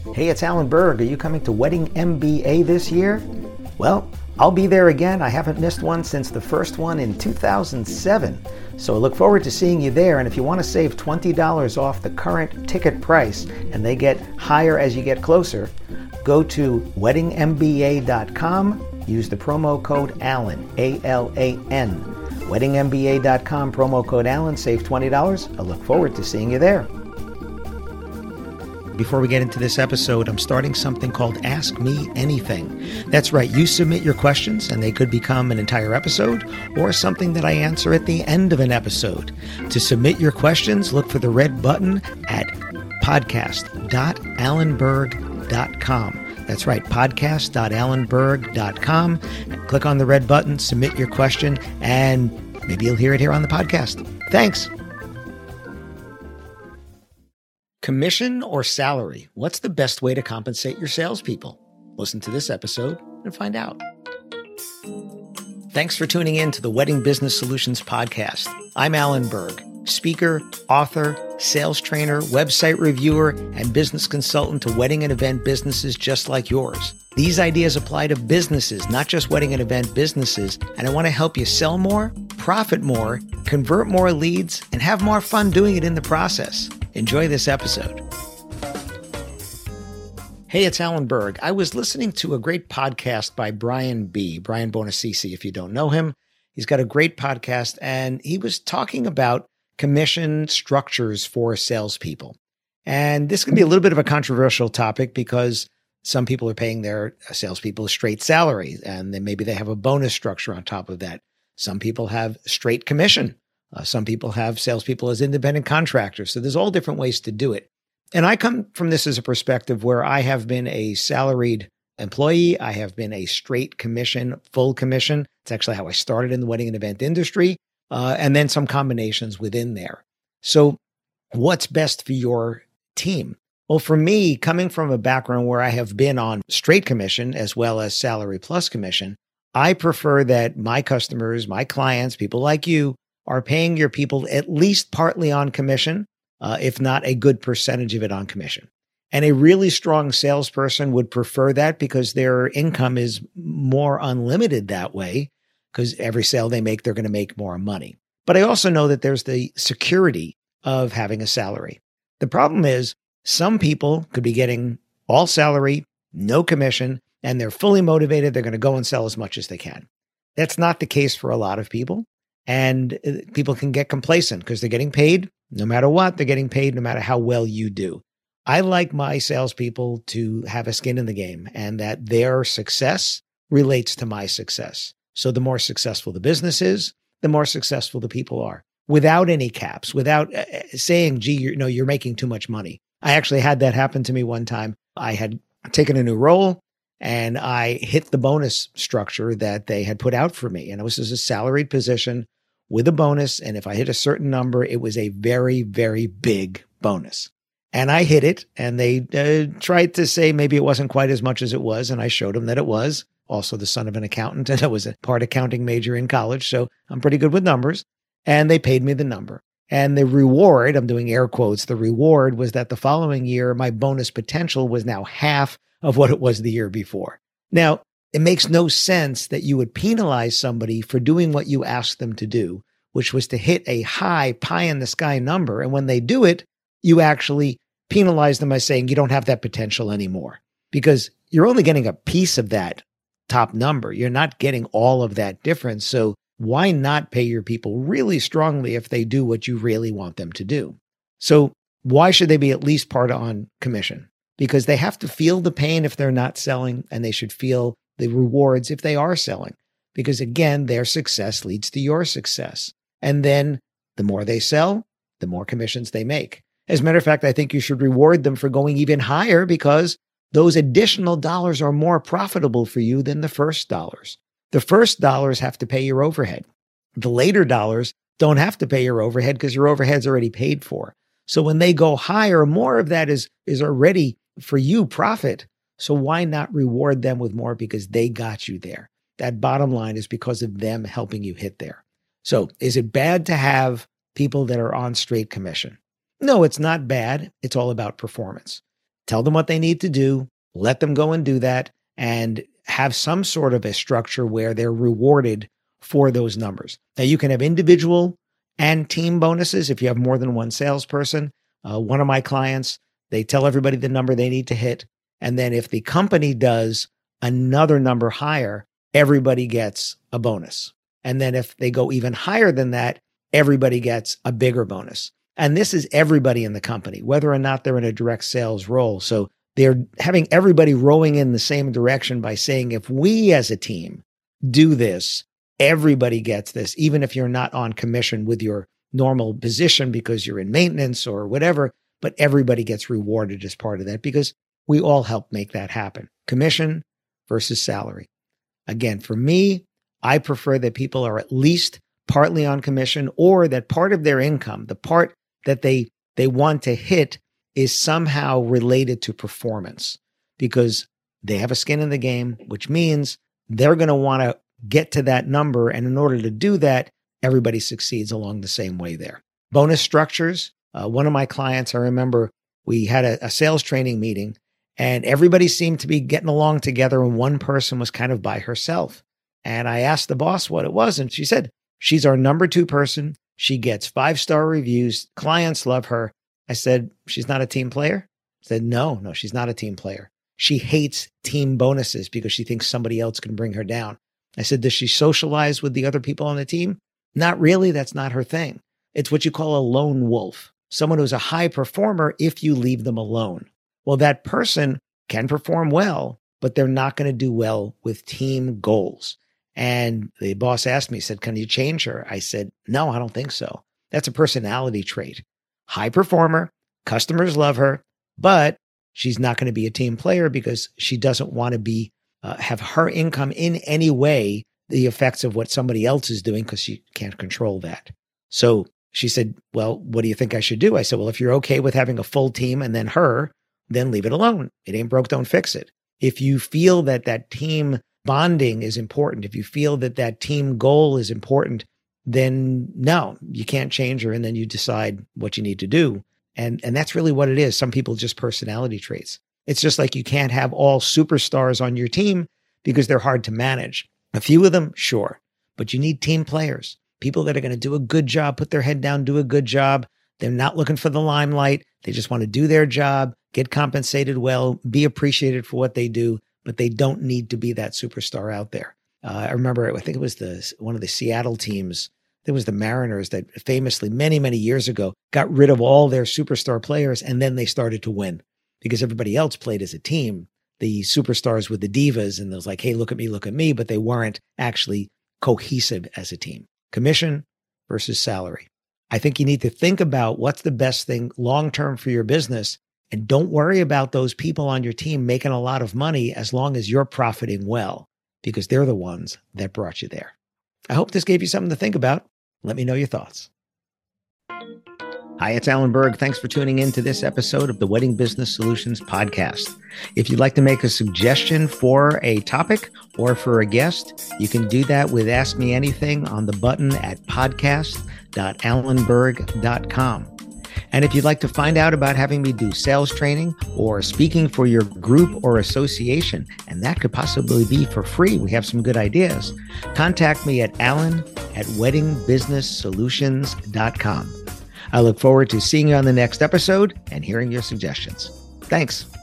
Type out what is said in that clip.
Hey, it's Alan Berg. Are you coming to Wedding MBA this year? Well, I'll be there again. I haven't missed one since the first one in 2007. So I look forward to seeing you there. And if you want to save $20 off the current ticket price, and they get higher as you get closer, go to weddingmba.com. Use the promo code ALAN, A-L-A-N. weddingmba.com, promo code ALAN, save $20. I look forward to seeing you there. Before we get into this episode, I'm starting something called Ask Me Anything. That's right, you submit your questions and they could become an entire episode or something that I answer at the end of an episode. To submit your questions, look for the red button at podcast.alanberg.com. That's right, podcast.alanberg.com. Click on the red button, submit your question, and maybe you'll hear it here on the podcast. Thanks. Commission or salary? What's the best way to compensate your salespeople? Listen to this episode and find out. Thanks for tuning in to the Wedding Business Solutions podcast. I'm Alan Berg, speaker, author, sales trainer, website reviewer, and business consultant to wedding and event businesses just like yours. These ideas apply to businesses, not just wedding and event businesses, and I want to help you sell more, profit more, convert more leads, and have more fun doing it in the process. Enjoy this episode. Hey, it's Alan Berg. I was listening to a great podcast by Brian Bonacisi, if you don't know him. He's got a great podcast, and he was talking about commission structures for salespeople. And this can be a little bit of a controversial topic because some people are paying their salespeople a straight salary, and then maybe they have a bonus structure on top of that. Some people have straight commission. Some people have salespeople as independent contractors. So there's all different ways to do it. And I come from this as a perspective where I have been a salaried employee. I have been a straight commission, full commission. It's actually how I started in the wedding and event industry. And then some combinations within there. So what's best for your team? Well, for me, coming from a background where I have been on straight commission as well as salary plus commission, I prefer that my customers, my clients, people like you, are paying your people at least partly on commission, if not a good percentage of it on commission. And a really strong salesperson would prefer that because their income is more unlimited that way, because every sale they make, they're going to make more money. But I also know that there's the security of having a salary. The problem is some people could be getting all salary, no commission, and they're fully motivated. They're going to go and sell as much as they can. That's not the case for a lot of people. And people can get complacent because they're getting paid no matter what. They're getting paid no matter how well you do. I like my salespeople to have a skin in the game and that their success relates to my success. So the more successful the business is, the more successful the people are, without any caps, without saying, gee, you're making too much money. I actually had that happen to me one time. I had taken a new role and I hit the bonus structure that they had put out for me. And it was a salaried position with a bonus. And if I hit a certain number, it was a very, very big bonus. And I hit it. And they tried to say maybe it wasn't quite as much as it was. And I showed them that it was. Also the son of an accountant. And I was a part accounting major in college. So I'm pretty good with numbers. And they paid me the number. And the reward, I'm doing air quotes, the reward was that the following year, my bonus potential was now half of what it was the year before. Now, it makes no sense that you would penalize somebody for doing what you asked them to do, which was to hit a high pie in the sky number. And when they do it, you actually penalize them by saying you don't have that potential anymore because you're only getting a piece of that top number. You're not getting all of that difference. So why not pay your people really strongly if they do what you really want them to do? So why should they be at least part on commission? Because they have to feel the pain if they're not selling, and they should feel the rewards if they are selling. Because again, their success leads to your success. And then the more they sell, the more commissions they make. As a matter of fact, I think you should reward them for going even higher because those additional dollars are more profitable for you than the first dollars. The first dollars have to pay your overhead. The later dollars don't have to pay your overhead because your overhead's already paid for. So when they go higher, more of that is already for you profit. So why not reward them with more because they got you there? That bottom line is because of them helping you hit there. So is it bad to have people that are on straight commission? No, it's not bad. It's all about performance. tell them what they need to do, let them go and do that, and have some sort of a structure where they're rewarded for those numbers. Now, you can have individual and team bonuses if you have more than one salesperson. One of my clients, they tell everybody the number they need to hit. And then if the company does another number higher, everybody gets a bonus. And then if they go even higher than that, everybody gets a bigger bonus. And this is everybody in the company, whether or not they're in a direct sales role. So they're having everybody rowing in the same direction by saying, if we as a team do this, everybody gets this, even if you're not on commission with your normal position because you're in maintenance or whatever, but everybody gets rewarded as part of that because we all help make that happen. Commission versus salary. Again, for me, I prefer that people are at least partly on commission, or that part of their income, the part that they want to hit, is somehow related to performance, because they have a skin in the game, which means they're going to want to get to that number. And in order to do that, everybody succeeds along the same way there. Bonus structures. One of my clients, I remember we had a sales training meeting and everybody seemed to be getting along together, and one person was kind of by herself. And I asked the boss what it was, and she said, she's our number 2 person. She gets 5-star reviews. Clients love her. I said, she's not a team player? I said, no, she's not a team player. She hates team bonuses because she thinks somebody else can bring her down. I said, does she socialize with the other people on the team? Not really. That's not her thing. It's what you call a lone wolf, someone who's a high performer if you leave them alone. Well, that person can perform well, but they're not going to do well with team goals. And the boss asked me, said, can you change her? I said, no, I don't think so. That's a personality trait. High performer, customers love her, but she's not going to be a team player because she doesn't want to be have her income in any way the effects of what somebody else is doing, because she can't control that. So she said, well, what do you think I should do? I said, well, if you're okay with having a full team and then her, then leave it alone. It ain't broke, don't fix it. If you feel that that team bonding is important, if you feel that that team goal is important, then no, you can't change her. And then you decide what you need to do. And that's really what it is. Some people just personality traits. It's just like you can't have all superstars on your team because they're hard to manage. A few of them, sure, but you need team players, people that are going to do a good job, put their head down, do a good job. They're not looking for the limelight. They just want to do their job, get compensated well, be appreciated for what they do, but they don't need to be that superstar out there. I remember, I think it was one of the Seattle teams. There was the Mariners that famously many, many years ago got rid of all their superstar players, and then they started to win because everybody else played as a team. The superstars with the divas, and it was like, hey, look at me, but they weren't actually cohesive as a team. Commission versus salary. I think you need to think about what's the best thing long-term for your business, and don't worry about those people on your team making a lot of money as long as you're profiting well, because they're the ones that brought you there. I hope this gave you something to think about. Let me know your thoughts. Hi, it's Alan Berg. Thanks for tuning in to this episode of the Wedding Business Solutions podcast. If you'd like to make a suggestion for a topic or for a guest, you can do that with Ask Me Anything on the button at podcast.alanberg.com. And if you'd like to find out about having me do sales training or speaking for your group or association, and that could possibly be for free, we have some good ideas, contact me at alan@weddingbusinesssolutions.com. I look forward to seeing you on the next episode and hearing your suggestions. Thanks.